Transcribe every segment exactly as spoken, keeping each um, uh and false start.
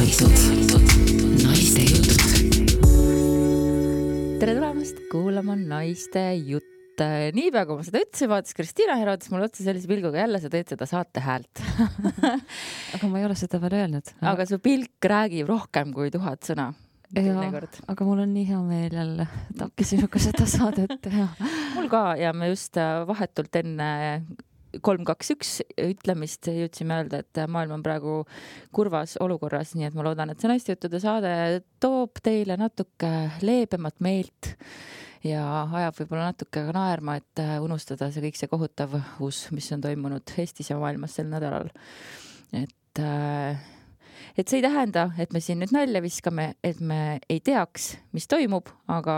naised, naiste jutud. Tere tulemast kuulama Naiste jutt. Niipea kui ma seda ütlesin, vaatas Kristiina Herodes mulle otsa sellise pilguga, jälle sa teed seda saate häält. Aga ma ei ole seda veel öelnud. Aga su pilk räägib rohkem kui tuhat sõna. Ja, aga mul on nii hea meel jälle, et hakkasin ka seda saadet teha. Mul ka ja me just vahetult enne kolm kaks üks ütlemist jõudsime öelda, et maailm on praegu kurvas olukorras, nii et ma loodan, et see Naiste juttude saade toob teile natuke leebemat meelt ja ajab võib-olla natuke ka naerma, et unustada see kõik see kohutavus, mis on toimunud Eestis ja maailmas sel nädalal. Et, et see ei tähenda, et me siin nüüd nalja viskame, et me ei teaks, mis toimub, aga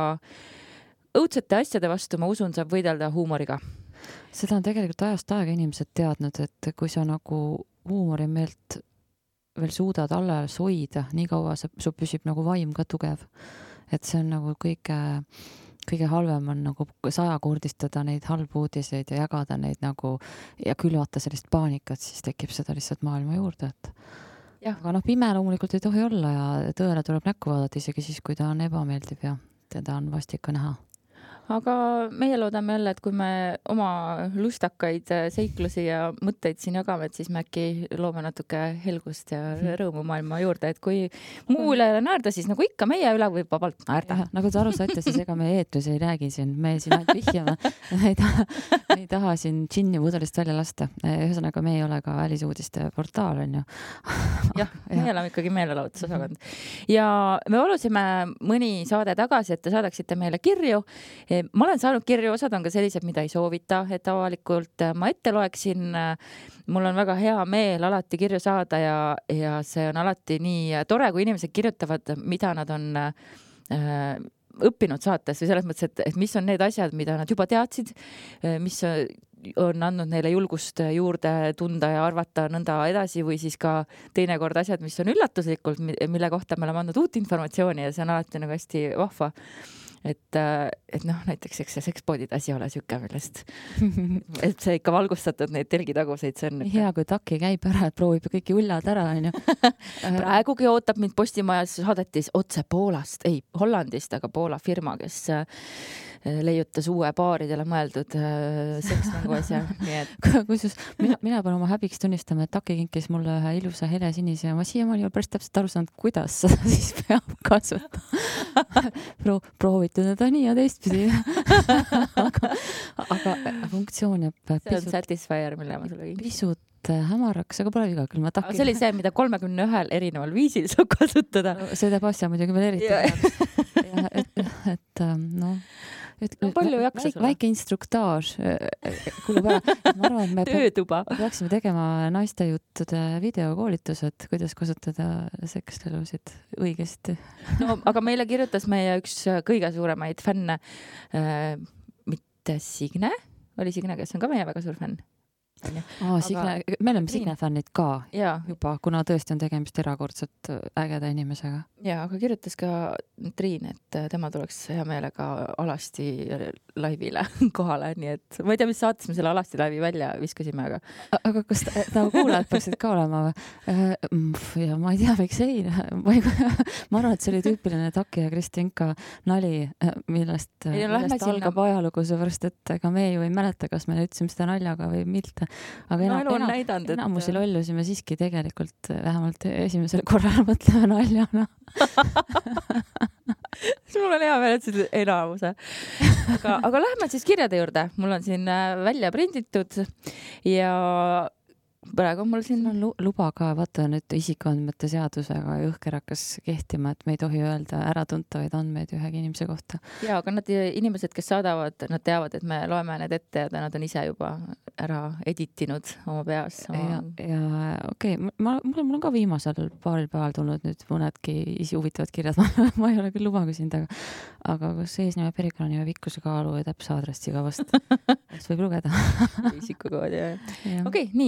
õudsete asjade vastu, ma usun, saab võidelda huumoriga. Seda on tegelikult ajast aega inimesed teadnud, et kui sa nagu huumorimeelt veel suudad alles hoida, nii kaua su püsib nagu vaim ka tugev. Et see on nagu kõige, kõige halvem on nagu sajakordistada neid halbu uudiseid ja jagada neid nagu ja külvata sellist paanikat, siis tekib seda lihtsalt maailma juurde. Et... Ja. Aga noh, pime loomulikult ei tohi olla ja tõele tuleb näkku vaadata isegi siis, kui ta on ebameeldiv ja teda on vastika näha. Aga meie loodame jälle, et kui me oma lustakaid seiklusi ja mõtteid siin jagame, et siis me äkki loome natuke helgust ja rõõmu maailma juurde, et kui muu üle naerda, siis nagu ikka meie üle võib vabalt naerda. Ja, nagu te aru saite, siis ega me eetris ei räägi siin, me siin ainult vihjame, me ei taha, me ei taha siin džinni pudelist välja lasta. Ühesõnaga, me ei ole ka välisuudiste portaal, on ju. Jah, me oleme ikkagi meelelahutusosakond. Ja me olusime mõni saade tagasi, et te saadaksite meile kirju. Ma olen saanud kirju, osad on ka sellised, mida ei soovita, et avalikult ma ette loeksin. Mul on väga hea meel alati kirju saada ja, ja see on alati nii tore, kui inimesed kirjutavad, mida nad on äh, õppinud saates või selles mõttes, et, et mis on need asjad, mida nad juba teadsid, mis on andnud neile julgust juurde tunda ja arvata nõnda edasi või siis ka teinekord asjad, mis on üllatuslikult, mille kohta me oleme andnud uut informatsiooni ja see on alati nagu hästi vahva. Et, et noh, näiteks eks see sekspoodid asi ole süke, millest et see ikka valgustatud neid telgitaguseid, see on et... hea, kui taki käib ära, et proovib kõiki uljad ära, on ju. Praegugi ootab mind Postimajas saadetis otse Poolast, ei Hollandist, aga Poola firma, kes leiutas uue paaridele mõeldud seksmängu asja. Et... Kuisus, mina, mina pean oma häbiks tunnistama, et taki kinkis mulle ühe ilusa hele sinise ja ma siiamaani olen päris täpselt aru saanud, kuidas seda siis peab kasutama. Pro, proovitud seda nii ja teistpidi. aga, aga funktsioon jääb pisut... See on Satisfyer, mille ma sulle pisut hämaraks, aga pole viga, küll ma taki... See oli see, mida kolmekümne ühel erineval viisil saab kasutada. See teeb asja muidugi veel eriti. Ja, et, et noh... Et, no, palju jaksa sulle? Väike instruktaaž kulub ära. Ma arvan, et me Töötuba. peaksime tegema naiste juttude videokoolitused, kuidas kasutada sekstelusid õigesti. No, aga meile kirjutas meie üks kõige suuremaid fänne, äh, mitte Signe, oli Signe, kes on ka meie väga suur fänn. Aa, Signe, aga... me oleme Signe fännid ka ja. Juba, kuna tõesti on tegemist erakordselt ägeda inimesega. Ja, aga kirjutas ka Triin, et tema tuleks hea meelega alasti laivile kohale, nii et ma ei tea, mis saates me selle alasti laivi välja viskasime, aga... Aga kas ta, ta kuulajad peaksid ka olema? Ja ma ei tea, miks ei. Ma, ei, ma arvan, et see oli tüüpiline Taki ja Kristinka nali, millest, ei, no, millest algab ajalugu, seepärast, et ega me ju ei mäleta, kas me ütlesime seda naljaga või mitte. Aga no, enam, enam, näidanud, enamusi et... lollusime siiski tegelikult vähemalt esimesel korral mõtleme naljana. Mul on hea veel, et see enamuse. Aga, aga lähme siis kirjade juurde. Mul on siin välja prinditud ja praegu on mul siin on luba ka, vaata nüüd isikuandmete seadusega jõhker hakkas kehtima, et me ei tohi öelda äratuntavaid andmeid ühegi inimese kohta. Ja, aga nad inimesed, kes saadavad, nad teavad, et me loeme need ette ja nad on ise juba ära editinud oma peas. Oma... Ja, ja okei, okay, ma, mul, mul on ka viimasel paaril päeval tulnud nüüd mõnedki isi huvitavad kirjad. Ma ei ole küll luba küsinud, aga, aga kus eesnime perikonnanime pikkuse kaalu ja täpse aadressi ka vast. Võib lugeda. Isikukood, jah. Ja. Okei, okay, nii, aga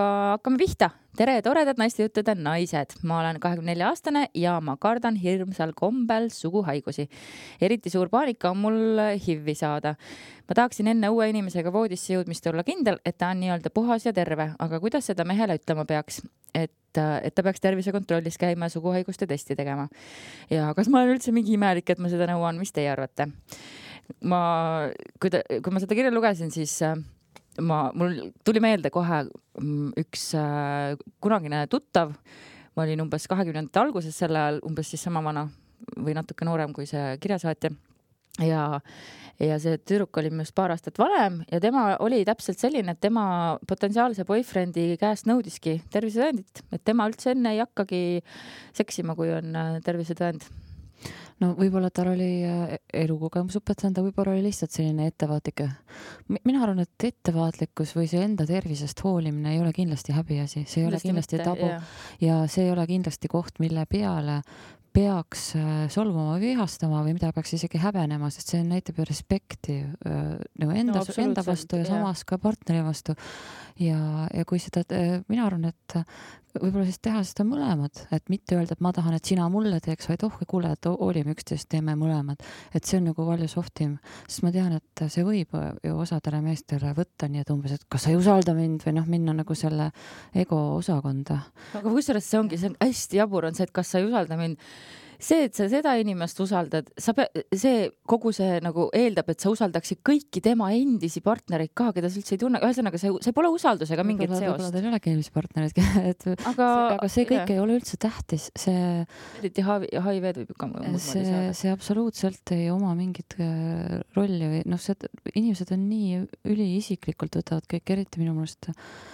hakkame pihta. Tere, toredad naistejuttude naised. Ma olen kahekümne nelja aastane ja ma kardan hirmsal kombel suguhaigusi. Eriti suur paanika on mul H I V-i saada. Ma tahaksin enne uue inimesega voodisse jõudmist olla kindel, et ta on nii-öelda puhas ja terve, aga kuidas seda mehele ütlema peaks? Et, et ta peaks tervisekontrollis käima ja suguhaiguste testi tegema. Ja kas ma olen üldse mingi imelik, et ma seda nõuan? Mis teie arvate? Ma, kui, ta, kui ma seda kirja lugesin, siis ma, mul tuli meelde kohe üks äh, kunagine tuttav. Ma olin umbes kahekümnendate alguses selle ajal, umbes siis sama vana või natuke noorem kui see kirjasaatja. Ja, ja see tüdruk oli minust paar aastat vanem ja tema oli täpselt selline, et tema potentsiaalse boyfriendi käest nõudiski tervisetõendit, et tema üldse enne ei hakkagi seksima, kui on tervisetõend. No võib-olla tal oli elukogemus õpetanud, võib-olla oli lihtsalt selline ettevaatlik. Mina arvan, et ettevaatlikkus või see enda tervisest hoolimine ei ole kindlasti häbiasi. See ei ole kindlasti tabu yeah. ja see ei ole kindlasti koht, mille peale peaks solvuma või vihastama või mida peaks isegi häbenema, sest see näitab ju respekti no, enda, no, enda vastu ja yeah. samas ka partneri vastu. Ja, ja kui seda, mina arvan, et võib-olla siis teha seda mõlemad, et mitte öelda, et ma tahan, et sina mulle teeks, vaid oh, kuule, et olime üksteist, teeme mõlemad. Et see on nagu palju softim, sest ma tean, et see võib ju osadele meestele võtta nii, et umbes, et kas sa ei usalda mind või noh, minna nagu selle ego osakonda. Aga kusjuures see ongi, see on hästi jabur on see, et kas sa ei usalda mind. See, et sa seda inimest usaldad, sa pe- see kogu see nagu eeldab, et sa usaldaksid kõiki tema endisi partnereid ka, keda sa üldse ei tunne. Ühesõnaga, see, see pole usaldusega mingit seost. Võib-olla teil ei olegi endisi partnereid, et aga, see, aga see kõik jah. Ei ole üldse tähtis. See, eriti H I V võib ka see, see absoluutselt ei oma mingit rolli. Või, noh, see, inimesed on nii üliisiklikult võtavad kõik, eriti minu mõelest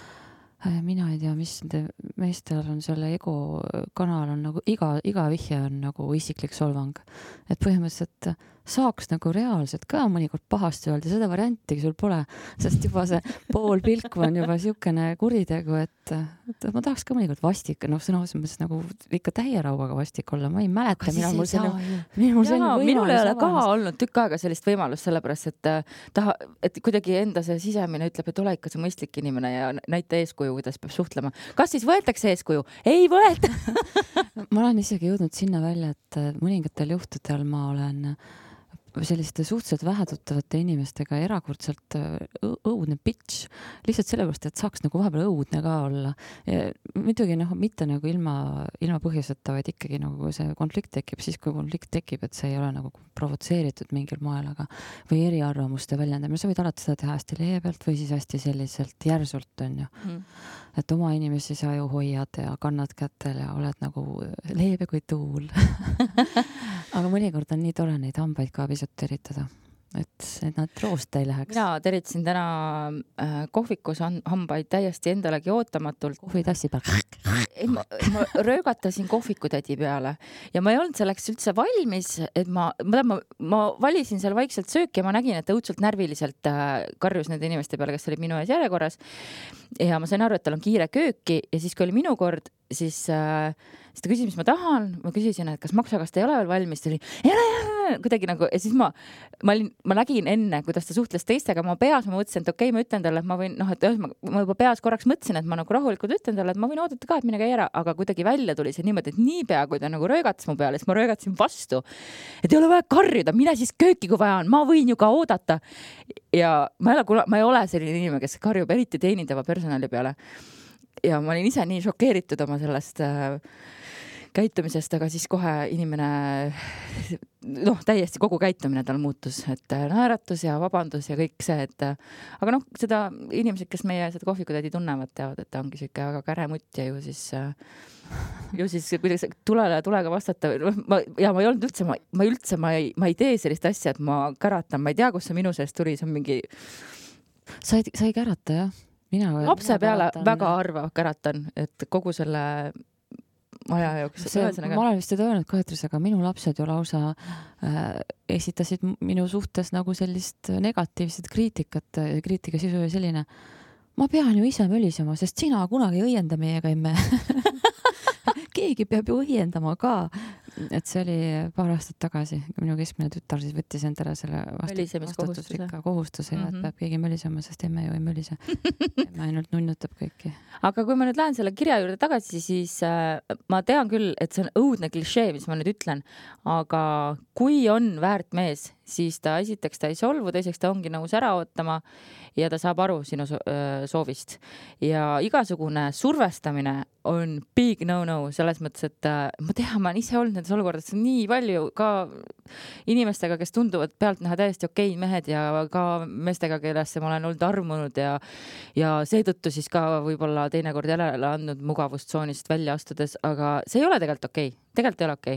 mina ei tea, mis meestel on selle ego kanal on nagu iga, iga vihje on nagu isiklik solvang. Et põhimõtteliselt saaks nagu reaalselt ka mõnikord pahasti öelda, seda varianti sul pole, sest juba see pool pilku on juba siukene kuritegu, et, et ma tahaks ka mõnikord vastik, noh sõnas mõttes nagu ikka täierauaga vastik olla, ma ei mäleta, mina mul selline, mul selline võimalus. Minul ei ole ka olnud tükk aega sellist võimalust, sellepärast, et, taha, et kuidagi enda see sisemine ütleb, et ole ikka see mõistlik inimene ja näita eeskuju, kuidas peab suhtlema. Kas siis võetakse eeskuju? Ei võeta! Ma olen isegi jõudnud sinna välja, et mõningatel juhtudel ma olen selliste suhteliselt vähetuttavate inimestega erakordselt õudne bitch. Lihtsalt sellepärast, et saaks nagu vahepeal õudne ka olla. Ja muidugi noh, mitte nagu ilma, ilma põhjuseta, vaid ikkagi nagu see konflikt tekib, siis kui konflikt tekib, et see ei ole nagu provotseeritud mingil moel, aga või eriarvamuste väljendamine. Sa võid alati seda teha hästi leebelt või siis hästi selliselt järsult on ju. Mm. Et oma inimesi sa ju hoiad ja kannad kätel ja oled nagu leebe kui tuul. Aga mõnikord on nii tore neid hambaid ka pisut teritada, et, et nad roosta ei läheks. Mina teritsin täna äh, kohvikus hambaid täiesti endalegi ootamatult. Kohvitassi peal. Ma, ma röögatasin kohvikutädi peale ja ma ei olnud selleks üldse valmis, et ma, ma, ma, ma valisin seal vaikselt sööki ja ma nägin, et ta õudselt närviliselt äh, karjus nende inimeste peale, kes olid minu ees järjekorras. Ja ma sain aru, et tal on kiire kööki ja siis, kui oli minu kord, siis, äh, siis ta küsis, mis ma tahan. Ma küsisin, et kas maksakast ei ole veel valmis. Ta oli, jää, jää, kuidagi nagu, ja siis ma, ma, olin, ma nägin enne, kuidas ta suhtles teistega. Ma peas ma mõtlesin, et okei, okay, ma ütlen talle, et ma võin, noh, et ma juba peas korraks mõtlesin, et ma nagu rahulikult ütlen talle, et ma võin oodata ka, et mine käi ära, aga kuidagi välja tuli see niimoodi, et niipea, kui ta nagu röögatas mu peale, siis ma röögatasin vastu, et ei ole vaja karjuda, mine siis kööki, kui vaja on, ma võin ju ka oodata. Ja ma ei ole, ma ei ole selline inimene, kes karjub eriti teenindava personali peale. Ja ma olin ise nii šokeeritud oma sellest äh, käitumisest, aga siis kohe inimene, noh, täiesti kogu käitumine tal muutus, et naeratus ja vabandus ja kõik see, et aga noh, seda inimesed, kes meie seda kohvikutädi tunnevad, teavad, et ta ongi siuke väga käre mutt ja ju siis ju siis kuidagi tulele tulega vastata. Ma, ja ma ei olnud üldse, ma, ma üldse, ma ei, ma ei tee sellist asja, et ma käratan, ma ei tea, kus see minu seest tuli, see on mingi... Sa ei, sa ei kärata, jah? Mina, lapse peale käratan... väga harva käratan, et kogu selle aja jooks. Ma olen vist seda öelnud Kaetris, aga minu lapsed ju lausa äh, esitasid minu suhtes nagu sellist negatiivset kriitikat. Kriitika sisu oli selline, ma pean ju ise mölisema, sest sina kunagi ei õienda meiega emme. Keegi peab ju õiendama ka. et see oli paar aastat tagasi, minu keskmine tütar siis võttis endale selle vastutusrikka kohustuse ja mm -hmm. et peab keegi mölisema, sest emme ju ei mölise. emme ainult nunnutab kõiki. Aga kui ma nüüd lähen selle kirja juurde tagasi, siis äh, ma tean küll, et see on õudne klišee, mis ma nüüd ütlen, aga kui on väärt mees, siis ta esiteks ta ei solvu, teiseks ta ongi nõus ära ootama ja ta saab aru sinu soovist. Ja igasugune survestamine on big no-no selles mõttes, et ma tean, ma olen ise olnud nendes olukordades nii palju ka inimestega, kes tunduvad pealt näha täiesti okei mehed ja ka meestega, kellesse ma olen olnud armunud ja, ja seetõttu siis ka võib-olla teinekord jälle andnud mugavustsoonist välja astudes, aga see ei ole tegelikult okei. Tegelikult ei ole okei.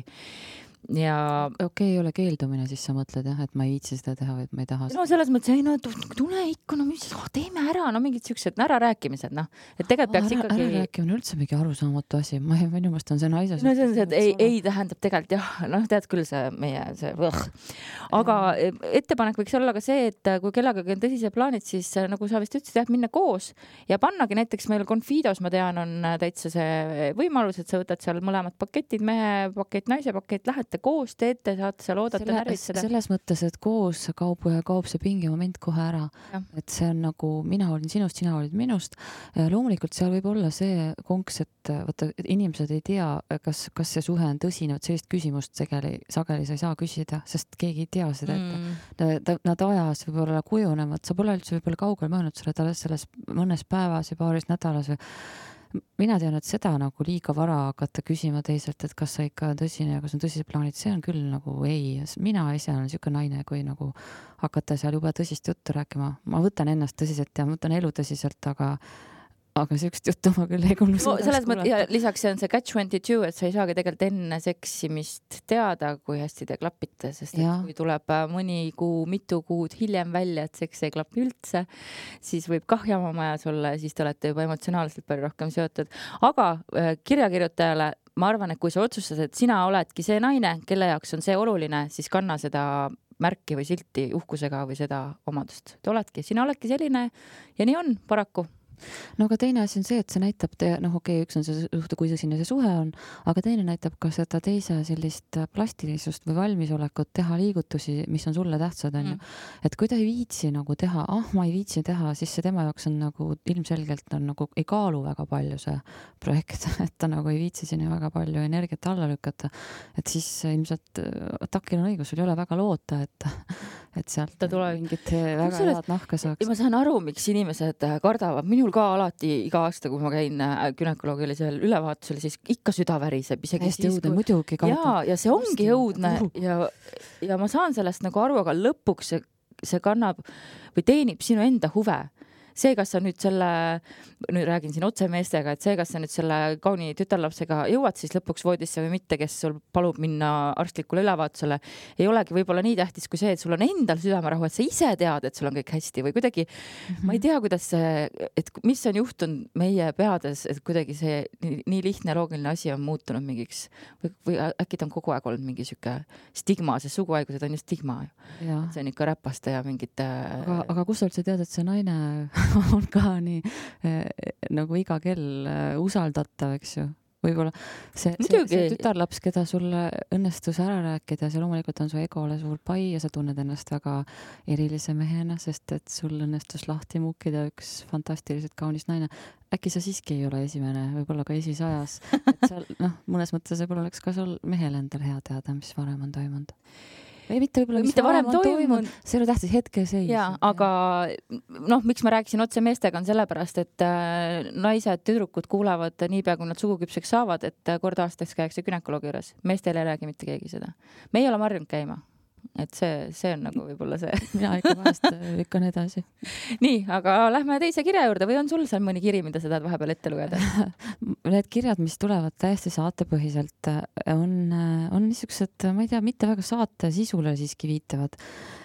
Ja okei okay, ei ole keeldumine, siis sa mõtled jah, et ma ei viitsi seda teha, et ma ei taha. No selles mõttes, ei no tule ikka, no mis, oh, teeme ära, no mingid siuksed ärarääkimised, noh. Et tegelikult peaks ära, ikkagi... Ärarääkimine on üldse mingi arusaamatu asi. Ma ei, minu mõist on see naise... No see on see, et ei, ei tähendab tegelikult jah, noh tead küll see meie see võh. Aga ettepanek võiks olla ka see, et kui kellegagi on tõsised plaanid, siis nagu sa vist ütlesid, jah, minna koos ja pannagi näiteks meil Confidos, ma tean, on täitsa see võimalus, et sa võtad seal mõlemad paketid, mehe pakett, naise pakett, lähete koos teete, saate seal oodata Selle, närvitseda. Selles mõttes, et koos kaob, kaob see pingi moment kohe ära. Ja. Et see on nagu, mina olin sinust, sina olid minust. Ja loomulikult seal võib olla see konks, et võtta, inimesed ei tea, kas, kas see suhe on tõsine, et sellist küsimust sageli, sageli sa ei saa küsida, sest keegi ei tea seda ette. Mm. Nad ajas võib-olla kujunevad, sa pole üldse võib-olla kaugel mõelnud, sa oled alles selles mõnes päevas ja paaris nädalas või mina tean, et seda nagu liiga vara hakata küsima teiselt, et kas sa ikka tõsine ja kas on tõsised plaanid, see on küll nagu ei. Mina ise olen siuke naine, kui nagu hakata seal juba tõsist juttu rääkima. Ma võtan ennast tõsiselt ja ma võtan elu tõsiselt, aga aga siukest juttu ma küll ei kuulnud. No, selles mõttes, ja lisaks see on see catch twenty-two, et sa ei saagi tegelikult enne seksimist teada, kui hästi te klapite, sest et kui tuleb mõni kuu, mitu kuud hiljem välja, et seks ei klapi üldse, siis võib kah jama majas olla ja siis te olete juba emotsionaalselt palju rohkem seotud. Aga kirjakirjutajale ma arvan, et kui sa otsustad, et sina oledki see naine, kelle jaoks on see oluline, siis kanna seda märki või silti uhkusega või seda omadust. Te oledki, sina oledki selline ja nii on paraku. No aga teine asi on see, et see näitab, noh okei, okay, üks on see suhte, kui sinna see suhe on, aga teine näitab ka seda teise sellist plastilisust või valmisolekut teha liigutusi, mis on sulle tähtsad, on ju. Mm. Et kui ta ei viitsi nagu teha, ah, ma ei viitsi teha, siis see tema jaoks on nagu ilmselgelt on nagu ei kaalu väga palju see projekt, et ta nagu ei viitsi sinna väga palju energiat alla lükata. Et siis ilmselt takil on õigus, sul ei ole väga loota, et, et sealt ta tuleb mingit väga head nahka saaks. Ma saan aru, miks inimesed kardavad. Minu ka alati iga aasta, kui ma käin günekoloogilisel ülevaatusel, siis ikka süda väriseb. Hästi õudne, muidugi kardab. Ja, ja see ongi õudne ja, ja ma saan sellest nagu aru, aga lõpuks see, see kannab või teenib sinu enda huve. See, kas sa nüüd selle, nüüd räägin siin otse meestega, et see, kas sa nüüd selle kauni tütarlapsega jõuad siis lõpuks voodisse või mitte, kes sul palub minna arstlikule ülevaatusele, ei olegi võib-olla nii tähtis kui see, et sul on endal südamerahu, et sa ise tead, et sul on kõik hästi või kuidagi, mm-hmm. ma ei tea, kuidas see, et mis on juhtunud meie peades, et kuidagi see nii, nii lihtne loogiline asi on muutunud mingiks või, või äkki ta on kogu aeg olnud mingi siuke stigma, see suguhaigused on ju stigma. Ju. See on ikka räpaste ja mingite... Aga, aga kus sa üldse tead, et see naine on ka nii eh, nagu iga kell eh, usaldatav, eks ju. Võib-olla see, see, see tütarlaps, keda sulle õnnestus ära rääkida, see loomulikult on su egole suur pai ja sa tunned ennast väga erilise mehena, sest et sul õnnestus lahti muukida üks fantastiliselt kaunis naine. Äkki sa siiski ei ole esimene, võib-olla ka esisajas. Et seal, noh, mõnes mõttes võib-olla oleks ka sul mehel endal hea teada, mis varem on toimunud. Ei, mitte võib-olla, mis varem on toimunud. See oli tähtis hetke seis. Ja, aga noh, miks ma rääkisin otse meestega on sellepärast, et äh, naised, tüdrukud kuulevad niipea, kui nad suguküpseks saavad, et kord aastaks käiakse günekoloogi juures. Meestel ei räägi mitte keegi seda. Me ei ole marjunud käima. Et see, see on nagu võib-olla see. Mina ikka vahest lükkan edasi. Nii, aga lähme teise kirja juurde või on sul seal mõni kiri, mida sa tahad vahepeal ette lugeda? Need kirjad, mis tulevad täiesti saatepõhiselt, on, on niisugused, ma ei tea, mitte väga saate sisule siiski viitavad.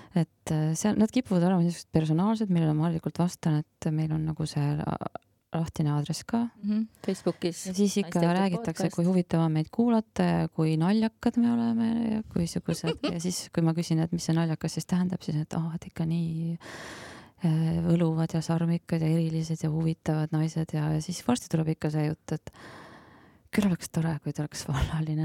Et see, nad kipuvad olema niisugused personaalsed, millele ma harilikult vastan, et meil on nagu see lahtine aadress ka mm-hmm. Facebookis. Ja siis ikka räägitakse, podcast. Kui huvitav on meid kuulata ja kui naljakad me oleme ja kui sugused. Ja siis, kui ma küsin, et mis see naljakas siis tähendab, siis et, oh, et ikka nii võluvad ja sarmikad ja erilised ja huvitavad naised ja, ja siis varsti tuleb ikka see jutt, et küll oleks tore, kui ta oleks vallaline.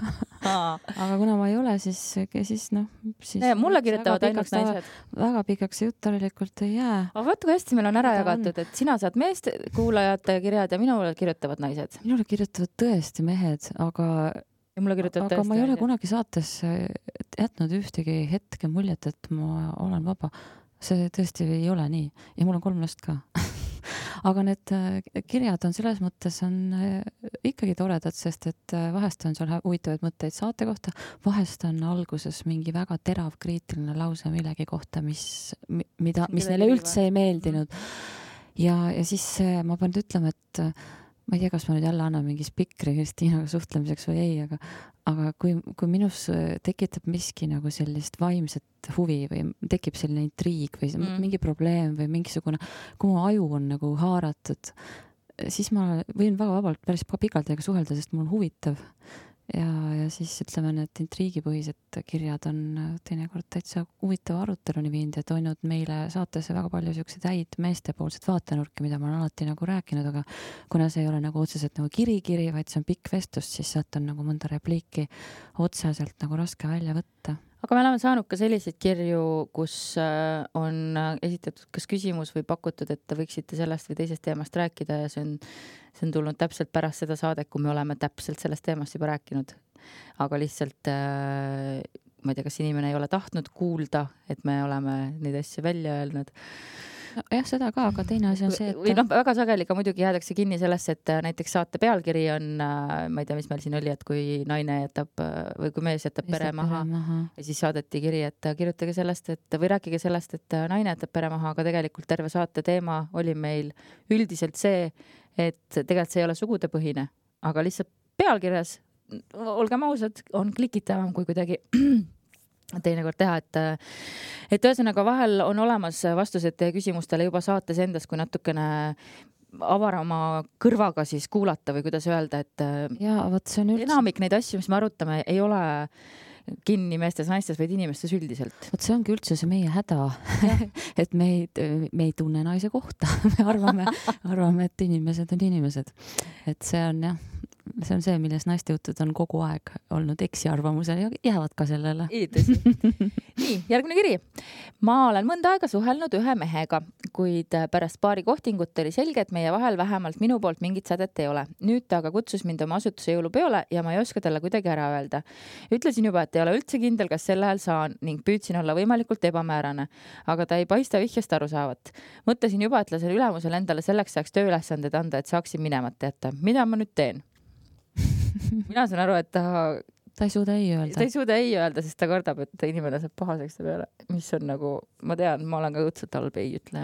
Aga kuna ma ei ole, siis, siis noh, siis ja, mulle kirjutavad ainult naised. Väga pikaks jutt tegelikult ei jää. Aga vaata, kui hästi meil on ära jagatud, et sina saad meeste kuulajate kirjad ja minule kirjutavad naised. Minule kirjutavad tõesti mehed, aga, ja mulle kirjutavad aga tõesti ma ei ole naised. kunagi saates jätnud ühtegi hetke muljet, et ma olen vaba. See tõesti ei ole nii. Ja mul on kolm last ka. Aga need kirjad on selles mõttes on ikkagi toredad, sest et vahest on sul huvitavaid mõtteid saate kohta, vahest on alguses mingi väga terav kriitiline lause millegi kohta, mis, mida, mis neile üldse ei meeldinud. Ja, ja siis ma pean ütlema, et ma ei tea, kas ma nüüd jälle annan mingi spikri Kristiinaga suhtlemiseks või ei, aga, aga kui, kui minus tekitab miski nagu sellist vaimset huvi või tekib selline intriig või mm. mingi probleem või mingisugune, kui mu aju on nagu haaratud, siis ma võin väga vabalt päris pikalt teiega suhelda, sest mul on huvitav. Ja, ja siis ütleme, need intriigipõhised kirjad on teinekord täitsa huvitava aruteluni viinud ja toinud meile saatesse väga palju selliseid häid meestepoolsed vaatenurki, mida ma olen alati nagu rääkinud, aga kuna see ei ole nagu otseselt nagu kiri-kiri, vaid see on pikk vestlus, siis sealt on nagu mõnda repliiki otseselt nagu raske välja võtta. Aga me oleme saanud ka selliseid kirju, kus on esitatud kas küsimus või pakutud, et te võiksite sellest või teisest teemast rääkida ja see on, see on tulnud täpselt pärast seda saadet, kui me oleme täpselt sellest teemast juba rääkinud. Aga lihtsalt, ma ei tea, kas inimene ei ole tahtnud kuulda, et me oleme neid asju välja öelnud. No, jah, seda ka, aga teine asi on see, et... Või noh, väga sageli ka muidugi jäädakse kinni sellesse, et näiteks saate pealkiri on, ma ei tea, mis meil siin oli, et kui naine jätab või kui mees jätab pere maha, maha ja siis saadeti kiri, et kirjutage sellest, et või rääkige sellest, et naine jätab pere maha, aga tegelikult terve saate teema oli meil üldiselt see, et tegelikult see ei ole sugudepõhine, aga lihtsalt pealkirjas, olgem ausad, on klikitavam kui kuidagi teinekord teha, et, et ühesõnaga vahel on olemas vastused teie küsimustele juba saates endas, kui natukene avarama kõrvaga siis kuulata või kuidas öelda, et ja, võt, see on üldse... enamik neid asju, mis me arutame, ei ole kinni meestes, naistes, vaid inimestes üldiselt. Vot see ongi üldse see meie häda, et me ei, me ei tunne naise kohta. Me arvame, arvame, et inimesed on inimesed. Et see on jah, see on see, milles naiste jutud on kogu aeg olnud eksiarvamusel ja jäävad ka sellele. Nii, järgmine kiri. Ma olen mõnda aega suhelnud ühe mehega, kuid pärast paari kohtingut oli selge, et meie vahel vähemalt minu poolt mingit sädet ei ole. Nüüd ta aga kutsus mind oma asutuse jõulupeole ja ma ei oska talle kuidagi ära öelda. Ütlesin juba, et ei ole üldse kindel, kas sel ajal saan ning püüdsin olla võimalikult ebamäärane, aga ta ei paista vihjast aru saavat. Mõtlesin juba, et lasen ülemusel endale selleks saaks tööülesanded anda, et saaksin minemata jätta. Mida ma nüüd teen? Mina saan aru, et ta ta ei suuda ei öelda. Ta ei suuda ei öelda, sest ta kardab, et inimene saab pahaseks ta peale, mis on nagu, ma tean, ma olen ka õudselt halb ei ütleja.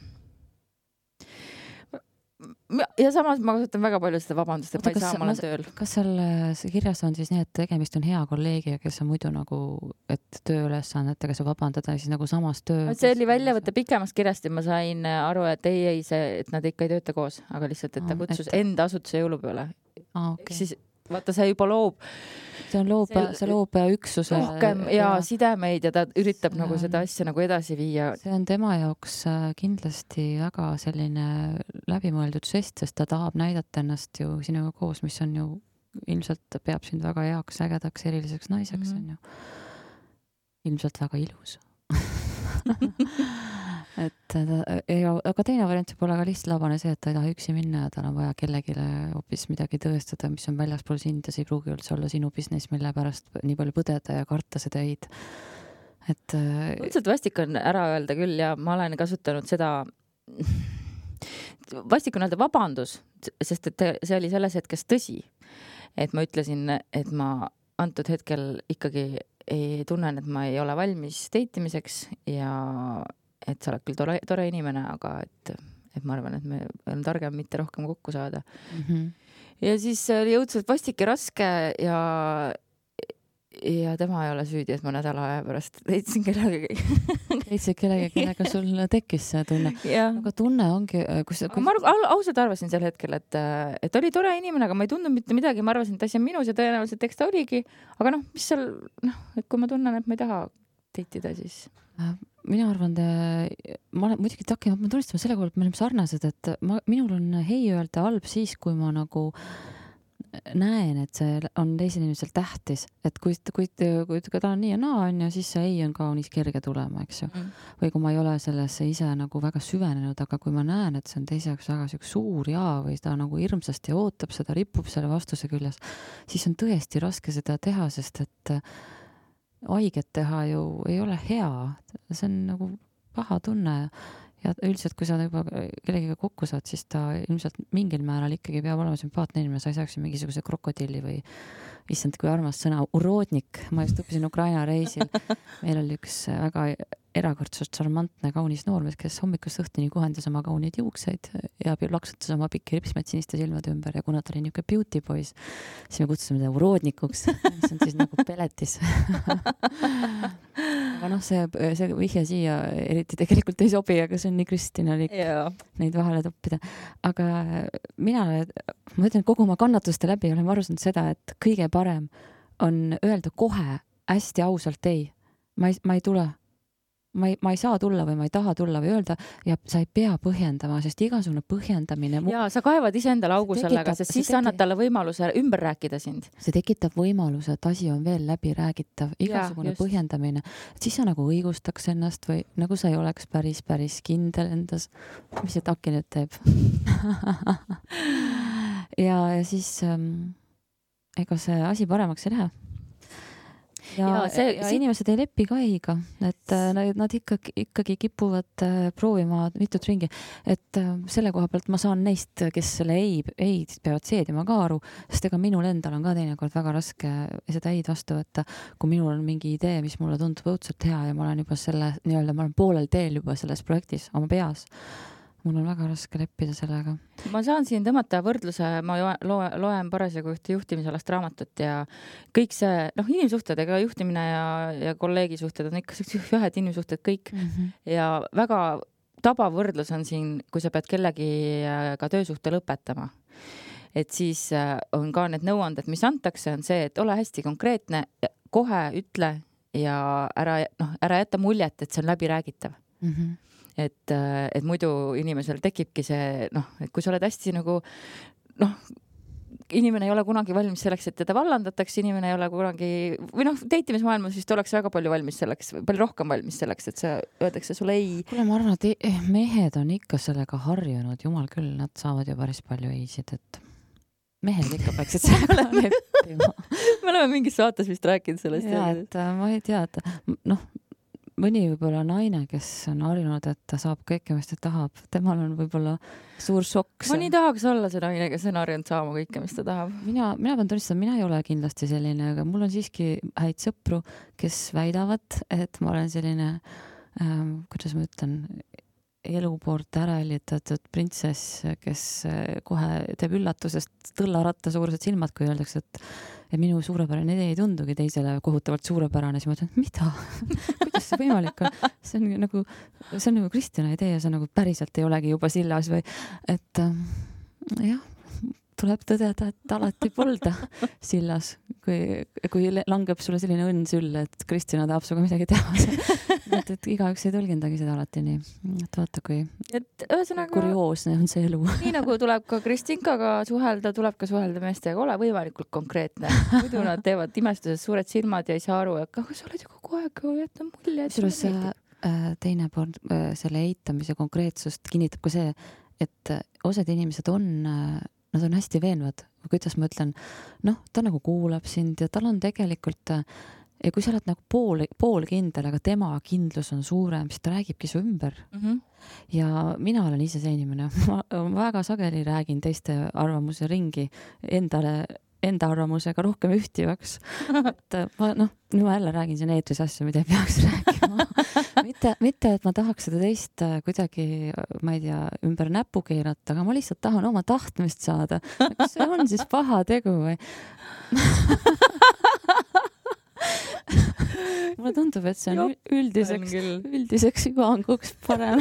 Ja samas ma kasutan väga palju seda vabandust, et Oota, ma ei saa, ma olen tööl. Kas seal kirjas on siis nii, et tegemist on hea kolleegi, kes on muidu nagu, et tööülesannetega saab vabandada ja siis nagu samas töö... See oli väljavõtte pikemast kirjast ja ma sain aru, et ei, ei, see, et nad ikka ei tööta koos, aga lihtsalt, et ta kutsus et... enda asutuse jõulupeole. Ah, okay. Siis vaata, see juba loob see on loob, see, see loob üksuse rohkem ja, ja sidemeid ja ta üritab nagu seda asja nagu edasi viia. See on tema jaoks kindlasti väga selline läbimõeldud žest, sest ta tahab näidata ennast ju sinuga koos, mis on ju ilmselt peab sind väga heaks, ägedaks, eriliseks naiseks mm-hmm. on ju ilmselt väga ilus et ja, aga teine variant võib olla ka lihtsalt labane see, et ta ei taha üksi minna ja tal on vaja kellegile hoopis midagi tõestada, mis on väljaspool sind ja see ei pruugi üldse olla sinu business, mille pärast nii palju põdeda ja karta seda eid. Et õudselt vastik on ära öelda küll ja ma olen kasutanud seda vastik on öelda vabandus, sest et see oli selles hetkes tõsi, et ma ütlesin, et ma antud hetkel ikkagi ei tunnen, et ma ei ole valmis deitimiseks ja et sa oled küll tore, tore inimene, aga et, et ma arvan, et me on targem mitte rohkem kokku saada. Mm-hmm. Ja siis oli õudselt vastik ja raske ja, ja tema ei ole süüdi, et ma nädala aja pärast leidsin kellegagi. Leidsid kellegagi, kellega sul tekkis see tunne. Aga tunne ongi... Kus, kus... Ma ausalt arvasin sel hetkel, et, et oli tore inimene, aga ma ei tundnud mitte midagi. Ma arvasin, et asi on minus ja tõenäoliselt eks ta oligi. Aga noh, mis seal... Noh, et kui ma tunnen, et ma ei taha teitida, siis... Mina arvan, ma olen muidugi taki, ma tunnistama selle koha, et me oleme sarnased, et ma, minul on hei öelda halb siis, kui ma nagu näen, et see on teisel inimesel tähtis, et kui, kui, kui, kui ta on nii ja naa on ja siis see ei on kaunis kerge tulema, eks ju. Mm. Või kui ma ei ole sellesse ise nagu väga süvenenud, aga kui ma näen, et see on teise jaoks väga üks suur jaa või ta nagu hirmsasti ootab seda, ripub selle vastuse küljes, siis on tõesti raske seda teha, sest et haiget teha ju ei ole hea. See on nagu paha tunne. Ja üldiselt, kui sa juba kellegiga kokku saad, siis ta ilmselt mingil määral ikkagi peab olema sümpaatne inimene, sa ei saaks mingisuguse krokodilli või issand, kui armas sõna, urodnik. Ma just õppisin Ukraina reisil. Meil oli üks väga erakordselt charmantne kaunis noormees, kes hommikust õhtuni kuhendas oma kaunid juukseid ja laksutas oma pikki ripsmed siniste silmade ümber ja kuna ta oli niisugune beauty boys, siis me kutsusime teda urodnikuks, mis on siis nagu peletis. Aga noh, see, see vihje siia eriti tegelikult ei sobi, aga see on nii kristinalik neid vahele toppida. Aga mina, ma ütlen, kogu oma kannatuste läbi olen arvestanud seda, et kõige parem on öelda kohe hästi ausalt ei. Ma ei, ma ei tule. Ma ei, ma ei saa tulla või ma ei taha tulla või öelda ja sa ei pea põhjendama, sest igasugune põhjendamine... Jaa, sa kaevad iseendale augu sellega, sest siis sa annad talle võimaluse ümber rääkida sind. See tekitab võimaluse, et asi on veel läbi räägitav, igasugune ja, põhjendamine. Siis sa nagu õigustaks ennast või nagu sa ei oleks päris, päris kindel endas. Mis see taki nüüd teeb? ja, ja siis ähm, ega see asi paremaks ei lähe. Ja, ja, see, ja see... inimesed ei lepi ka eiga, et nad, nad ikkagi, ikkagi kipuvad proovima mitut ringi, et selle koha pealt ma saan neist, kes selle ei, ei peavad seedima ka aru, sest ega minul endal on ka teinekord väga raske seda eid vastu võtta, kui minul on mingi idee, mis mulle tundub õudselt hea ja ma olen juba selle, nii-öelda ma olen poolel teel juba selles projektis oma peas. Mul on väga raske leppida sellega. Ma saan siin tõmmata võrdluse, ma loen, loen parasjagu ühte juhtimisalast raamatut ja kõik see, noh, inimsuhted, ega juhtimine ja, ja kolleegisuhted on ikka ühed inimsuhted kõik mm -hmm. ja väga tabav võrdlus on siin, kui sa pead kellegi ka töösuhte lõpetama. Et siis on ka need nõuanded, mis antakse, on see, et ole hästi konkreetne, kohe ütle ja ära, noh, ära jätta muljet, et see on läbiräägitav. Mm -hmm. Et, et muidu inimesel tekibki see, noh, et kui sa oled hästi nagu, noh, inimene ei ole kunagi valmis selleks, et teda vallandatakse, inimene ei ole kunagi, või noh, teitimismaailmas vist oleks väga palju valmis selleks, palju rohkem valmis selleks, et see öeldakse sulle ei. Kuule, ma arvan, et mehed on ikka sellega harjunud, jumal küll, nad saavad ju päris palju eisid, et mehed ikka peaksid sellega leppima. Me oleme mingis saates vist rääkinud sellest. Ja, et ma ei tea, et noh, mõni võib-olla naine, kes on harjunud, et ta saab kõike, mis ta tahab. Temal on võib-olla suur šokk. Ma nii tahaks olla see naine, kes on harjunud saama kõike, mis ta tahab. Mina, mina pean tunnistada, mina ei ole kindlasti selline, aga mul on siiski häid sõpru, kes väidavad, et ma olen selline, ähm, kuidas ma ütlen, elupoolt ära ellitatud printsess, kes kohe teeb üllatusest tõllaratta suurused silmad, kui öeldakse, et ja minu suurepärane idee ei tundugi teisele kohutavalt suurepärane, siis ma ütlen, mida? Kuidas see võimalik on? See on nagu, see on nagu Kristjana idee ja see nagu päriselt ei olegi juba sillas või, et jah, tuleb tõdeda, et alati polda sillas, kui, kui langeb sulle selline õnn sülle, et Kristjana tahab suga midagi teha. et, et igaüks ei tõlgendagi seda alati nii. Et vaata, kui et ühesõnaga, kurioosne on see elu. Nii nagu tuleb ka Kristinkaga suhelda, tuleb ka suhelda meestega, ole võimalikult konkreetne. Muidu nad teevad imestuses suured silmad ja ei saa aru, et aga sa oled ju kogu aeg, jätta mulje. Sulus teine pool selle eitamise konkreetsust kinnitab ka see, et osad inimesed on nad on hästi veenvad, kuidas ma ütlen, noh, ta nagu kuulab sind ja tal on tegelikult, ja kui sa oled nagu pool, pool kindel, aga tema kindlus on suurem, siis ta räägibki su ümber. Mm -hmm. Ja mina olen ise see inimene, ma väga sageli räägin teiste arvamuse ringi endale, enda arvamusega rohkem ühtivaks. Et ma, noh, nüüd ma jälle räägin siin eetris asju, mida ei peaks rääkima. mitte, mitte, et ma tahaks seda teist kuidagi, ma ei tea, ümber näpu keerata, aga ma lihtsalt tahan oma tahtmist saada. Kas see on siis paha tegu või? Mulle tundub, et see on üldiseks, üldiseks hüvanguks parem.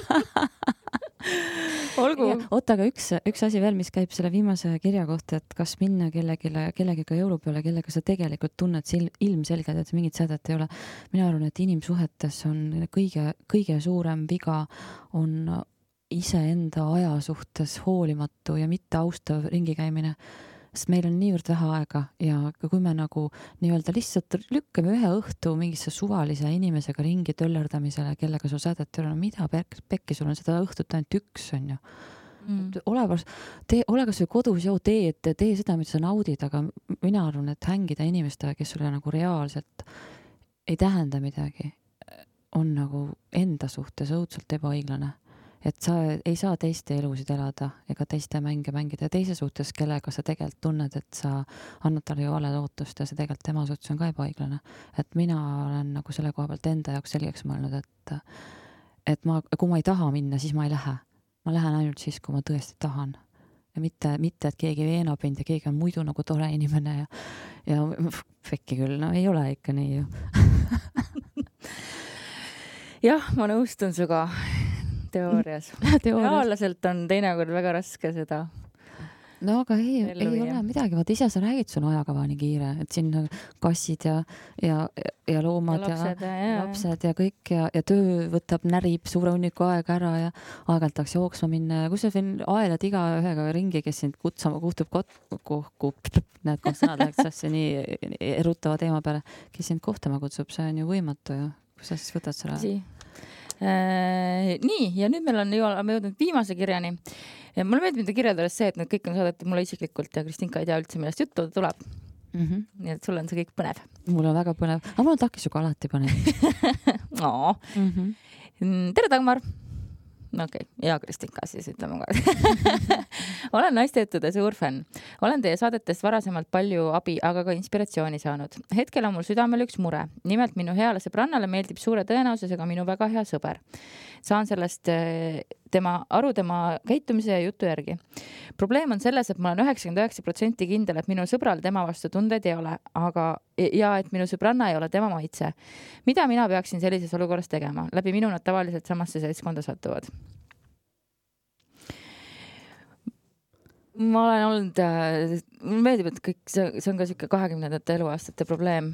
Olgu. Oota, aga üks, üks asi veel, mis käib selle viimase kirja kohta, et kas minna kellegile, kellegiga jõulupeole, kellega sa tegelikult tunned ilmselgelt, et mingit sädet ei ole. Mina arvan, et inimsuhetes on kõige, kõige suurem viga on iseenda aja suhtes hoolimatu ja mitte austav ringi käimine. sest meil on niivõrd vähe aega ja kui me nagu nii-öelda lihtsalt lükkame ühe õhtu mingisse suvalise inimesega ringi töllerdamisele, kellega sul sädet ei ole, no mida pekki, sul on seda õhtut ainult üks, on ju. Mm. Ole, tee, ole kas või kodus, joo, tee, tee seda, mida sa naudid, aga mina arvan, et hängida inimestega, kes sulle nagu reaalselt ei tähenda midagi, on nagu enda suhtes õudselt ebaõiglane. Et sa ei saa teiste elusid elada ega teiste mänge mängida ja teise suhtes, kellega sa tegelikult tunned, et sa annad talle ju vale lootust ja see tegelikult tema suhtes on ka ebaõiglane. Et mina olen nagu selle koha pealt enda jaoks selgeks mõelnud, et, et ma, kui ma ei taha minna, siis ma ei lähe. Ma lähen ainult siis, kui ma tõesti tahan. Ja mitte, mitte et keegi veenab mind ja keegi on muidu nagu tore inimene ja, ja fekki küll, no ei ole ikka nii ju. Jah, ma nõustun suga teoorias. Reaalselt on teinekord väga raske seda. No aga ei, ei ole midagi, vaat ise sa räägid, sul ajakava nii kiire, et siin kassid ja, ja, ja loomad ja lapsed ja, ja, lapsed ja kõik ja, ja töö võtab, närib suure hunniku aega ära ja aeg-ajalt tahaks jooksma minna ja kus sa aelad iga ühega ringi, kes sind kutsama kuhtub kokku, näed, kui sõnad läheks asja nii erutava teema peale, kes sind kohtama kutsub, see on ju võimatu ju. Kus sa siis võtad selle? Äh, nii, ja nüüd meil on jõudnud viimase kirjani. Mulle meeldib nende kirjad alles see, et need kõik on saadeti mulle isiklikult ja Kristinka ei tea üldse, millest juttu tuleb. Mm-hmm. Nii et sul on see kõik põnev. Mul on väga põnev. Aga mul on takis suga alati põnev. no. Mm-hmm. Tere, Dagmar! Okei, okay. Ja Kristinka siis ütleme ka. Olen naistejutude suur fänn. Olen teie saadetest varasemalt palju abi, aga ka inspiratsiooni saanud. Hetkel on mul südamel üks mure. Nimelt minu heale sõbrannale meeldib suure tõenäosusega minu väga hea sõber. Saan sellest tema aru tema käitumise ja jutu järgi. Probleem on selles, et ma olen üheksakümmend üheksa protsenti kindel, et minu sõbral tema vastu tundeid ei ole, aga ja et minu sõbranna ei ole tema maitse. Mida mina peaksin sellises olukorras tegema? Läbi minu nad tavaliselt samasse seltskonda satuvad. Ma olen olnud, mulle meeldib, et kõik see, see on ka siuke kahekümnendate eluaastate probleem.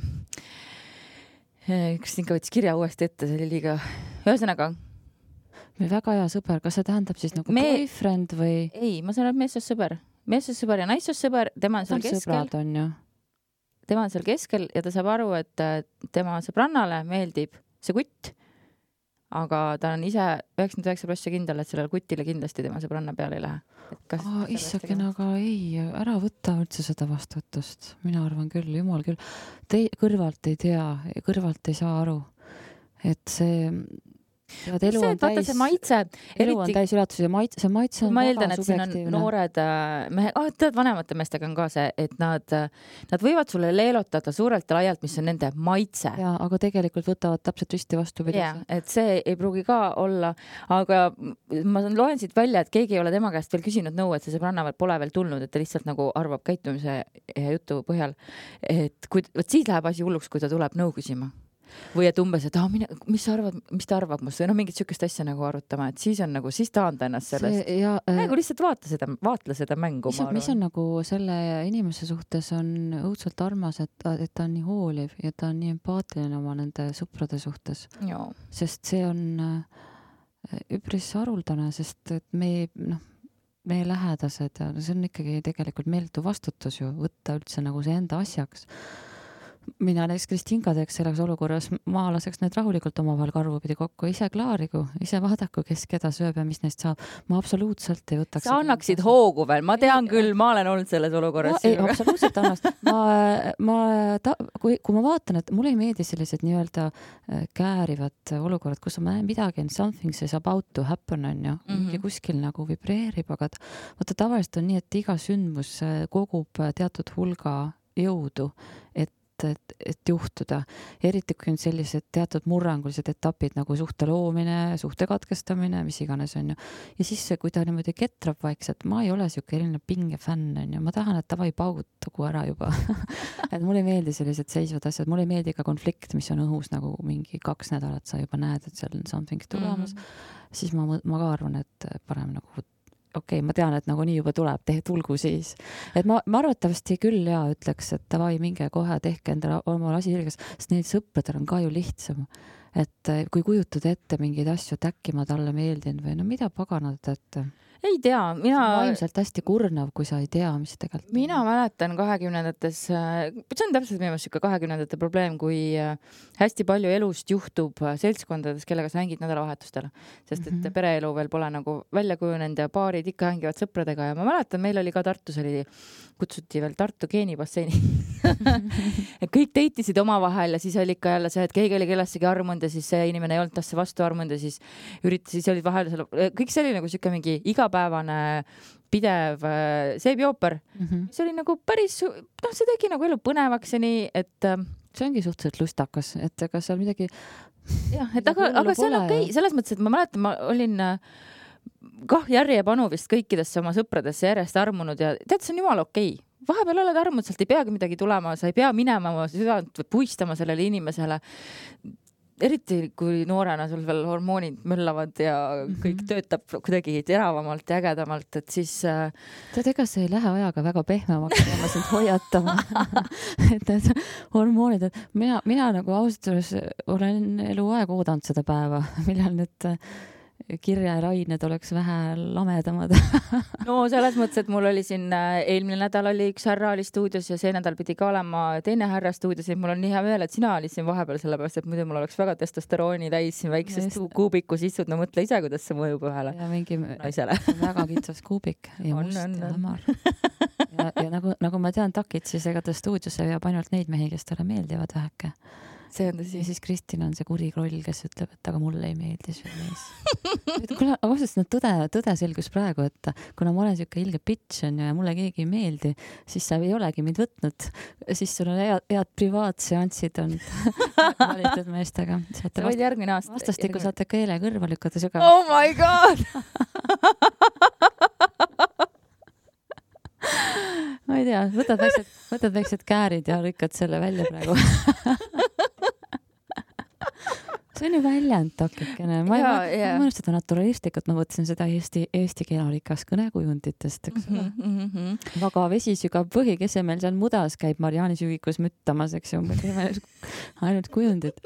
Kristinka võttis kirja uuesti ette, see oli liiga. Ühesõnaga. Meil väga hea sõber, kas see tähendab siis nagu Me... boyfriend või? Ei, ma saan aru meessoost sõber. Meessoost sõber ja naissoost sõber, tema on seal keskel. Sõbrad on ju. Tema on seal keskel ja ta saab aru, et tema sõbrannale meeldib see kutt, aga ta on ise üheksakümmend üheksa protsenti kindel, et sellele kutile kindlasti tema sõbranna peale ei lähe. Oh, issakin, aga ei, ära võtta üldse seda vastutust. Mina arvan küll, jumal küll. Te kõrvalt ei tea, kõrvalt ei saa aru, et see... Elu see, on täis, see maitse, elu on täis ületus ja maitse, see maitse on ma eeldan, et siin on noored mehe, ah, tead vanemate meestega on ka see, et nad, nad võivad sulle leelotada suurelt ja laialt, mis on nende maitse. Ja, aga tegelikult võtavad täpselt risti vastu pidi. Ja, et see ei pruugi ka olla, aga ma loen siit välja, et keegi ei ole tema käest veel küsinud nõu, et see sõbranna pole veel tulnud, et ta lihtsalt nagu arvab käitumise ja jutu põhjal, et kui, võt siis läheb asi hulluks, kui ta tuleb nõu küsima. Või et umbes, et ah, mine, mis sa arvad, mis ta arvab must või no mingit sükest asja nagu arutama, et siis on nagu, siis taanda ennast sellest. Ja, nagu lihtsalt vaata seda, vaatle seda mängu. Mis on, mis on nagu selle inimese suhtes on õudselt armas, et, et ta on nii hooliv ja ta on nii empaatiline oma nende sõprade suhtes. Joo. Sest see on üpris haruldane, sest et me, noh, meie lähedased ja see on ikkagi tegelikult meeltu vastutus ju võtta üldse nagu see enda asjaks. Mina näiteks Kristinka teeks selles olukorras, ma laseks need rahulikult omavahel karvupidi kokku, ise klaarigu, ise vaadaku, kes keda sööb ja mis neist saab. Ma absoluutselt ei võtaks. Sa annaksid hoogu veel, ma tean ei, küll, ma olen olnud selles olukorras. Ei, absoluutselt annaks. Ma, ma, ta, kui, kui ma vaatan, et mulle ei meedi sellised nii-öelda käärivad olukorrad, kus ma näen midagi, something is about to happen on ju, mm-hmm. ja kuskil nagu vibreerib, aga vaata tavaliselt on nii, et iga sündmus kogub teatud hulga jõudu, et Et, et juhtuda. Eriti kui on sellised teatud murrangulised etapid nagu suhte loomine, suhte katkestamine, mis iganes on ju. Ja siis, kui ta niimoodi ketrab vaikselt, ma ei ole siuke eriline pinge fänn on ju. Ma tahan, et tava ei paugutagu ära juba. et mulle ei meeldi sellised seisvad asjad. Mulle ei meeldi ka konflikt, mis on õhus nagu mingi kaks nädalat. Sa juba näed, et seal on something tulemas. Mm-hmm. Siis ma, ma ka arvan, et parem nagu okei, okay, ma tean, et nagu nii juba tuleb, teh tulgu siis. Et ma, ma arvatavasti küll ja ütleks, et tavai minge kohe, tehke endale oma asi selges, sest neil sõpradel on ka ju lihtsam. Et kui kujutada ette mingeid asju, et äkki ma talle meeldin või no mida paganad, et... ei tea, mina... vaimselt hästi kurnav, kui sa ei tea, mis tegelikult... Mina mäletan kahekümnendates, see on täpselt minu meelest kahekümnendate probleem, kui hästi palju elust juhtub seltskondades, kellega sa hängid nädalavahetustel. Sest et mm-hmm. pereelu veel pole nagu välja kujunenud ja paarid ikka hängivad sõpradega ja ma mäletan, meil oli ka Tartus oli, kutsuti veel Tartu geenibasseini. Kõik teitisid omavahel ja siis oli ikka jälle see, et keegi oli kellessegi armunud ja siis see inimene ei olnud tasse vastu armunud ja siis üritas, siis olid vahel seal, kõik see oli nagu siuke mingi igapäevane pidev seebiooper. Mm-hmm. See oli nagu päris, noh, see tegi nagu elu põnevaks ja nii, et see ongi suhteliselt lustakas, et ega seal midagi jah, et aga, aga see on okei, selles mõttes, et ma mäletan, ma olin kah järjepanu vist kõikidesse oma sõpradesse järjest armunud ja tead, see on jumala okei. Vahepeal oled armunud, sealt ei peagi midagi tulema, sa ei pea minema oma südant või puistama sellele inimesele. Eriti kui noorena sul veel hormoonid möllavad ja kõik mm-hmm. töötab kuidagi teravamalt ja ägedamalt, et siis... Tead, ega see ei lähe ajaga väga pehmemaks, kui ma sind hoiatama. et need hormoonid, et mina, mina nagu austus olen eluaeg oodanud seda päeva, millal nüüd kirjarained oleks vähe lamedamad. no selles mõttes, et mul oli siin eelmine nädal oli üks härra oli stuudios ja see nädal pidi ka olema teine härra stuudios ja mul on nii hea meel, et sina olid siin vahepeal sellepärast, et muidu mul oleks väga testosterooni täis siin väikses kuubikus istud, no mõtle ise, kuidas see mõjub ühele ja mingi naisele. väga kitsas kuubik ja on, must on, ja hämar. ja, ja nagu, nagu ma tean takid, siis ega ta stuudiosse veab ainult neid mehi, kes talle meeldivad väheke. See on tõsi. Ja siis Kristina on see kuri kroll, kes ütleb, et aga mulle ei meeldi see mees. Kuule, aga osas no tõde, tõde selgus praegu, et kuna ma olen siuke ilge bitch on ja mulle keegi ei meeldi, siis sa ei olegi mind võtnud. Siis sul on head, head privaatseansid on valitud meestega. Sa võid järgmine aasta. Vastastikku saate keele kõrva lükata sügavalt. Oh my god! ma ei tea, võtad väiksed, võtad väiksed käärid ja lükkad selle välja praegu. see on ju väljend takikene. Ma ei mõelnud seda naturalistikat, ma võtsin seda Eesti, Eesti keelarikas kõnekujunditest, eks ole. Mm -hmm. Vaga vesi sügab põhi, kesemel seal mudas käib Mariani süvikus müttamas, eks ju. Ainult kujundid.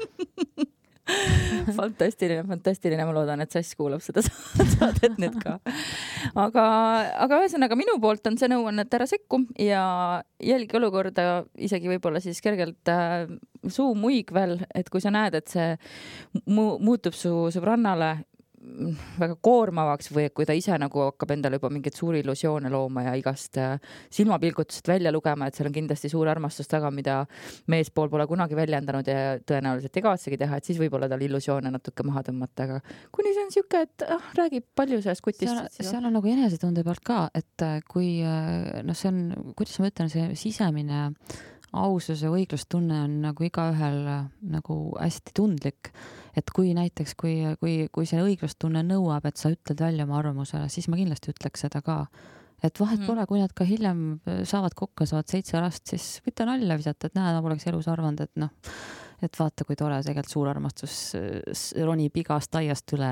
fantastiline, fantastiline, ma loodan, et Sass kuulab seda saadet nüüd ka. Aga, aga ühesõnaga minu poolt on see nõuanne, et ära sekku ja jälgi olukorda isegi võib-olla siis kergelt äh, suu muig veel, et kui sa näed, et see mu muutub su sõbrannale väga koormavaks või kui ta ise nagu hakkab endale juba mingeid suuri illusioone looma ja igast silmapilgutust välja lugema, et seal on kindlasti suur armastus taga, mida meespool pole kunagi väljendanud ja tõenäoliselt ei kavatsegi teha, et siis võib-olla tal illusioone natuke maha tõmmata, aga kuni see on siuke, et ah, räägib palju sellest kutist. Seal, seal on nagu enesetunde pealt ka, et kui noh, see on, kuidas ma ütlen, see sisemine ausus ja õiglustunne on nagu igaühel nagu hästi tundlik, et kui näiteks, kui, kui, kui see õiglustunne nõuab, et sa ütled välja oma arvamusele, siis ma kindlasti ütleks seda ka. Et vahet mm. pole, kui nad ka hiljem saavad kokku, saavad seitse last, siis mitte nalja visata, et näed, ma poleks elus arvanud, et noh, et vaata, kui tore tegelikult suur armastus ronib igast aiast üle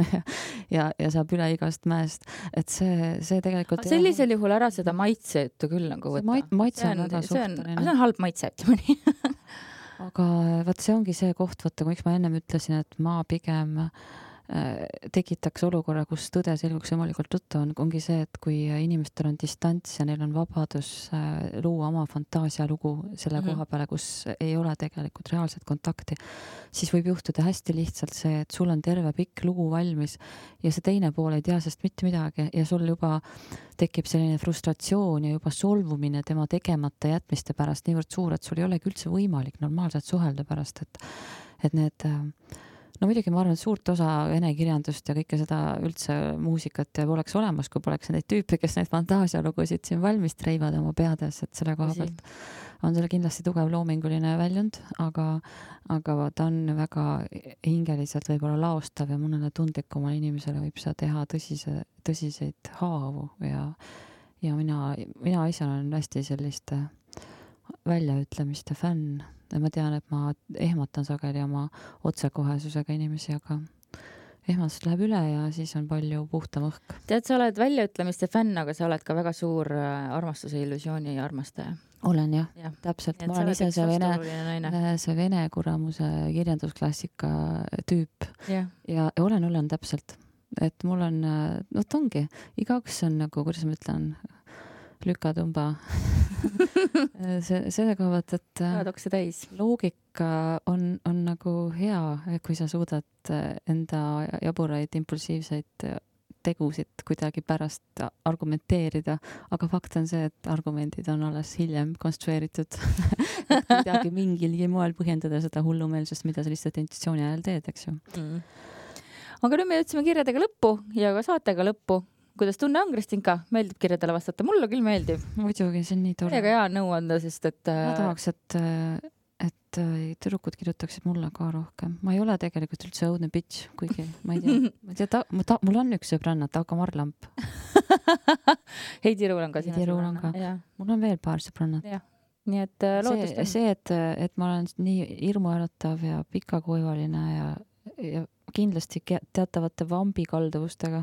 ja, ja saab üle igast mäest, et see, see tegelikult aga sellisel juhul ära seda maitse juttu küll nagu võtta. Mait, maitse on, on väga suhteline. See on halb maitse, ütleme nii. aga vaat see ongi see koht, vaata, miks ma ennem ütlesin, et ma pigem tekitaks olukorra, kus tõde selguks võimalikult ruttu on, ongi see, et kui inimestel on distants ja neil on vabadus luua oma fantaasialugu selle mm-hmm. koha peale, kus ei ole tegelikult reaalset kontakti, siis võib juhtuda hästi lihtsalt see, et sul on terve pikk lugu valmis ja see teine pool ei tea sest mitte midagi ja sul juba tekib selline frustratsioon ja juba solvumine tema tegemata jätmiste pärast niivõrd suur, et sul ei olegi üldse võimalik normaalselt suhelda pärast, et, et need no muidugi ma arvan, et suurt osa vene kirjandust ja kõike seda üldse muusikat poleks olemas, kui poleks neid tüüpe, kes neid fantaasialugusid siin valmis treivad oma peades, et selle koha pealt on selle kindlasti tugev loominguline väljund, aga, aga ta on väga hingeliselt võib-olla laostav ja mõnele tundlikumale inimesele võib see teha tõsise, tõsiseid haavu ja, ja mina, mina ise olen hästi selliste väljaütlemiste fänn. Ja ma tean, et ma ehmatan sageli oma otsekohesusega inimesi, aga ehmatus läheb üle ja siis on palju puhtam õhk. Tead, sa oled väljaütlemiste fänn, aga sa oled ka väga suur armastuse illusiooni armastaja. Olen jah, ja. Täpselt. Ma olen ise see vene, see vene kuramuse kirjandusklassika tüüp ja, ja olen, olen täpselt. et mul on, no ta ongi, igaüks on nagu, kuidas ma ütlen, lükatumba see, selle koha pealt, et täis. loogika on, on nagu hea, kui sa suudad enda jaburaid impulsiivseid tegusid kuidagi pärast argumenteerida, aga fakt on see, et argumendid on alles hiljem konstrueeritud kuidagi mingil moel põhjendada seda hullumeelsust, mida sa lihtsalt intuitsiooni ajal teed, eks ju mm.. aga nüüd me jõudsime kirjadega lõppu ja ka saatega lõppu. Kuidas tunne on, Kristinka? Meeldib kirjadele vastata? Mulle küll meeldib. Muidugi, see on nii tore. Ega hea nõu anda, sest et... Ma tahaks, et, et tüdrukud kirjutaksid mulle ka rohkem. Ma ei ole tegelikult üldse õudne bitch, kuigi ma ei tea. Ma ei tea ta, ma ta, mul on üks sõbranna, Taaka Marlamp. Heidi Ruul on ka sina Heidi Ruul on ka. Mul on veel paar sõbrannat. Jah. Nii et lootust see, see, et, et ma olen nii hirmuäratav ja pikakuivaline ja, ja kindlasti teatavate vambikalduvustega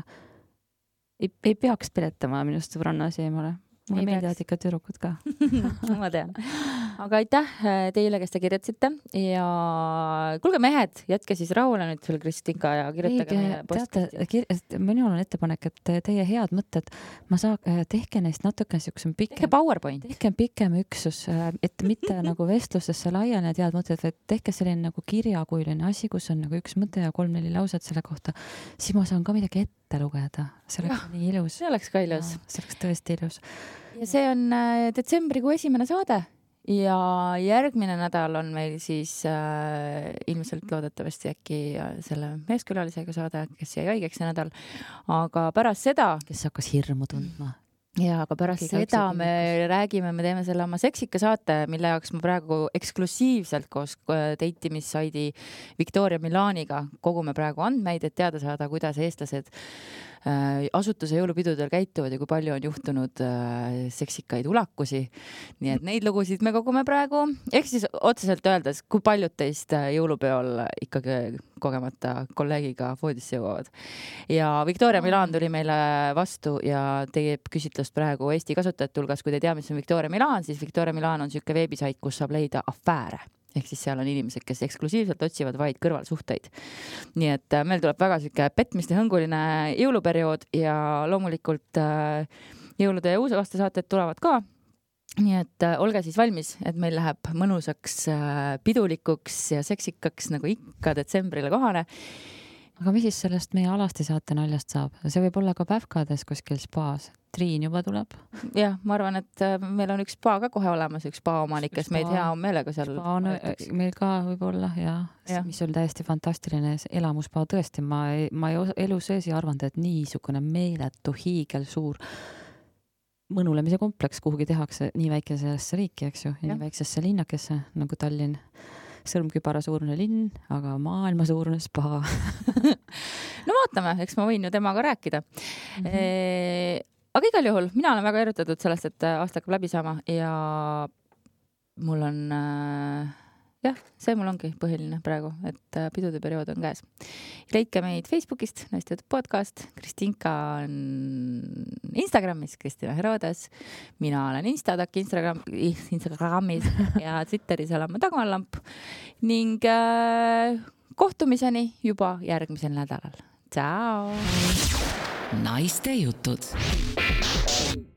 ei, ei peaks peletama minust sõbranna asi eemale. Mulle meeldivad ikka tüdrukud ka. Ma tean. Aga aitäh teile, kes te kirjutasite ja kuulge mehed, jätke siis rahule nüüd veel Kristinka ja kirjutage meie postkasti. Minul on ettepanek, et teie head mõtted, ma saa, tehke neist natuke niisugusem pikem. Tehke PowerPoint. Tehke pikem üksus, et mitte nagu vestlustesse laiali need head mõtted, vaid tehke selline nagu kirjakuiline asi, kus on nagu üks mõte ja kolm-neli lauset selle kohta. Siis ma saan ka midagi ette lugeda. See oleks ja, nii ilus. See oleks ka ilus. Ja, see oleks tõesti ilus. Ja see on detsembrikuu esimene saade ja järgmine nädal on meil siis äh, ilmselt loodetavasti äkki selle meeskülalisega saade, kes jäi haigeks see nädal. Aga pärast seda... Kes hakkas hirmu tundma. Ja, aga pärast Kiga seda me räägime, me teeme selle oma seksika saate, mille jaoks ma praegu eksklusiivselt koos date'imissaidi Victoria Milaniga kogume praegu andmeid, et teada saada, kuidas eestlased äh, asutuse jõulupidudel käituvad ja kui palju on juhtunud äh, seksikaid ulakusi. Nii et neid lugusid me kogume praegu. Ehk siis otseselt öeldes, kui paljud teist jõulupeol ikkagi kogemata kolleegiga voodisse jõuavad. Ja Victoria Milan tuli meile vastu ja teeb küsitlust praegu Eesti kasutajate hulgas. Kui te tea, mis on Victoria Milan, siis Victoria Milan on siuke veebisait, kus saab leida afääre. Ehk siis seal on inimesed, kes eksklusiivselt otsivad vaid kõrvalsuhteid. Nii et meil tuleb väga siuke petmiste hõnguline jõuluperiood ja loomulikult jõulude ja uus aasta saated tulevad ka. Nii et äh, olge siis valmis, et meil läheb mõnusaks äh, pidulikuks ja seksikaks nagu ikka detsembrile kohane. Aga mis siis sellest meie alasti saate naljast saab? See võib olla ka päevkades kuskil spaas. Triin juba tuleb. Jah, ma arvan, et äh, meil on üks spa ka kohe olemas, üks spa omanik, kes meid hea meelega seal... Spa on meil ka võib olla, ja. ja. Mis oli täiesti fantastiline elamuspa. Tõesti, ma ei, ma ei elu sees ei arvanud, et niisugune meeletu hiigel suur mõnulemise kompleks kuhugi tehakse nii väikesesse riiki, eks ju, ja nii väiksesse linnakesse nagu Tallinn. Sõrmküpara suurune linn, aga maailma suurune spa. No vaatame, eks ma võin ju temaga rääkida. Mm-hmm. E, aga igal juhul, mina olen väga erutatud sellest, et aasta hakkab läbi saama ja mul on... Jah, see mul ongi põhiline praegu, et pidude periood on käes. Leidke meid Facebookist, Naiste Jutud podcast. Kristinka on Instagramis, Kristina Herodes. Mina olen Instadak Instagram, Instagramis ja Twitteris olen ma Tagamalamp. Ning äh, kohtumiseni juba järgmisel nädalal. Ciao! Naiste Jutud.